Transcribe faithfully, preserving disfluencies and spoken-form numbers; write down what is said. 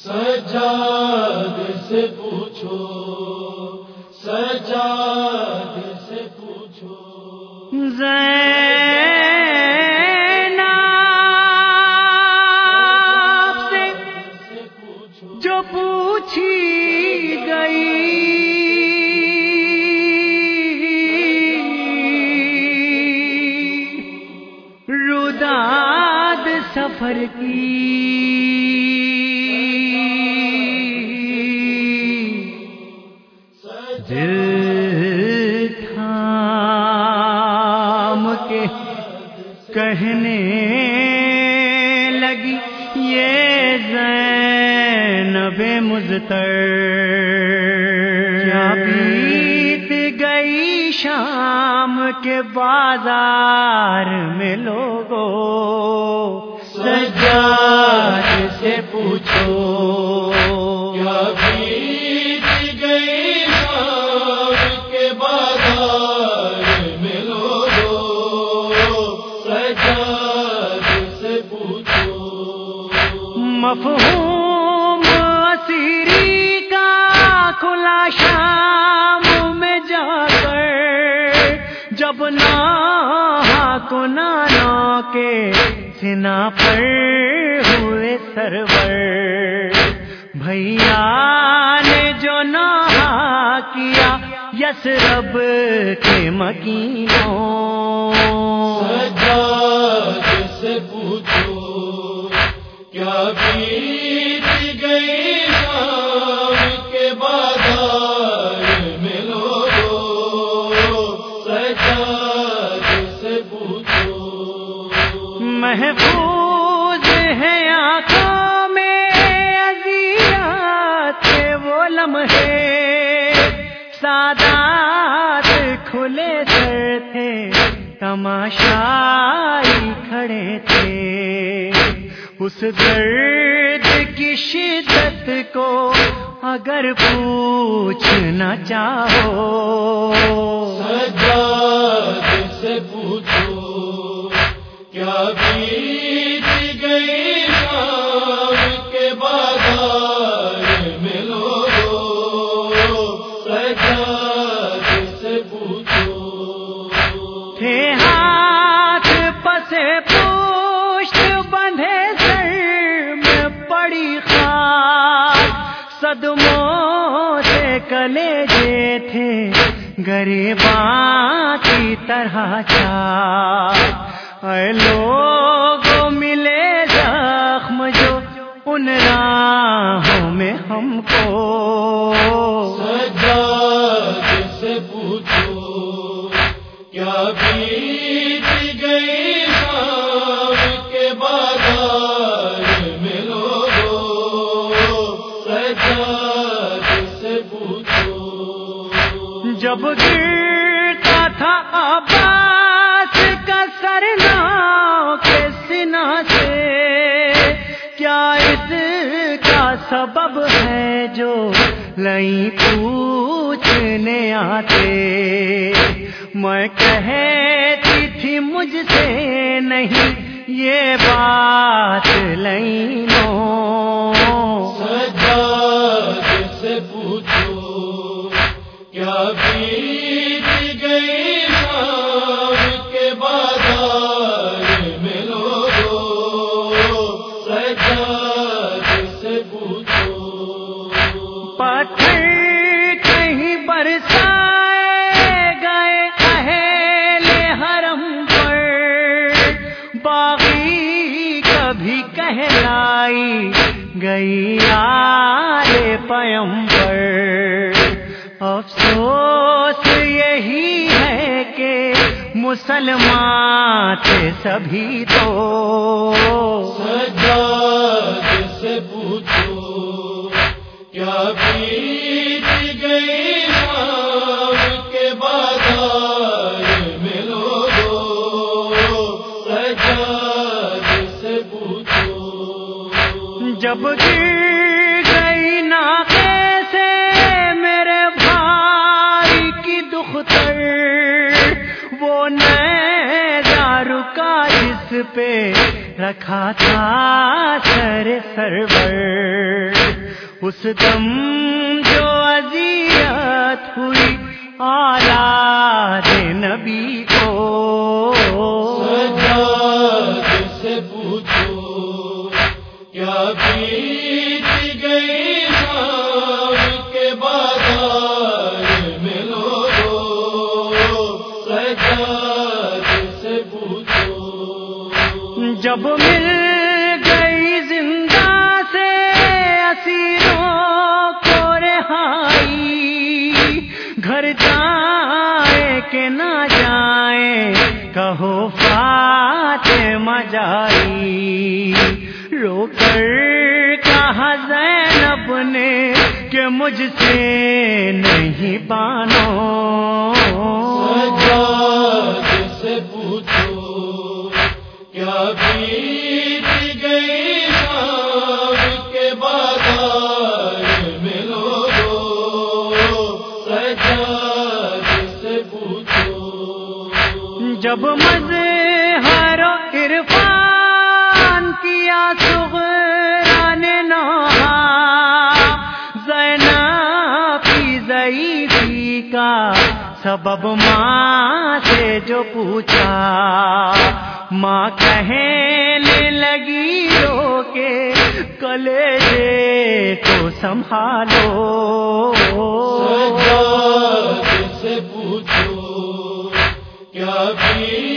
سجاد سے پوچھو، سجاد سے پوچھو، زینب سے جو پوچھی گئی روداد سفر کی، دل تھام کے کہنے لگی یہ زینب مضطر، کیا بیت گئی شام کے بازار میں لوگوں، سجاد سے پوچھو، کیا بیت گئی شام کے بازار میں لوگوں، سجاد سے پوچھو، مفہوم اسیری کا کھلا شام میں جا کر جب ناحا کو نانا کے سنا پر ہوئے سرور، بھیا نے جو ناحا کیا یثرب کے مکینوں، سجاد سے پوچھو، کیا بیت گئی شام کے بازار میں لوگوں، سجاد سے پوچھو، محفوظ ہے آنکھوں میں اذیت کے وہ لمحے، سادات کھلے سر تھے تماشائی کھڑے تھے، اس درد کی شدت کو اگر پوچھنا چاہو، سجاد سے پوچھو، کیا بیت گئی شام کے بازار میں لوگوں، سجاد سے پوچھو، تھے ہاتھ پسے پشت بندھے سر میں پڑی خاک، صدموں سے کلیجے تھے غریباں کی طرح چاک، اے لوگوں ملے زخم جو ان راہوں میں ہم کو، سجاد سے پوچھو، کیا بیت گئی شام کے بازار میں لوگوں، سجاد سے پوچھو، جب گرتا تھا عباس کا سرنا کے سنا سے، کیا اس کا سبب ہے جو لئی پوچھنے آتے، میں کہتی تھی مجھ سے نہیں یہ بات لینوں، سجاد سے پوچھو، کیا بیت گئی شام کے بازار میں لوگوں، سجاد سے پوچھو، پتھر کہیں برسائے گئے اہل حرم پر، باغی کبھی کہلائی گئی آل پیمبر، افسوس یہی ہے کہ مسلمان تھے سبھی تو، سجاد سے پوچھو، کیا بیت گئی شام کے بازار میں لوگوں، سجاد سے پوچھو، جب گر گئی ناقے سے میرے بھائی کی دختر، وہ نیزہ رکا جس پہ رکھا تھا سر سرور، اس دم جو اذیت ہوئی اولاد نبی کو، سجاد سے پوچھو کیا بیت گئی شام کے بازار میں لوگو، سجاد سے پوچھو جب مل گئی زندہ سے اسیروں کو رہائی، گھر جائیں کہ نہ جائیں کہو فاطمہ جائی، رو کر کہا زینب نے کہ مجھ سے نہیں بانو، سجاد سے پوچھو کیا بیت گئی شام کے بازار میں لوگو، سجاد سے پوچھو جب مظہر و عرفان کیا صغرا نے نوحہ، زینب کی ضعیفی کا سبب ماں سے جو پوچھا، ماں کہنے لگی رو کے کلیجے کو سنبھالو، سجاد سے پوچھو کیا بھی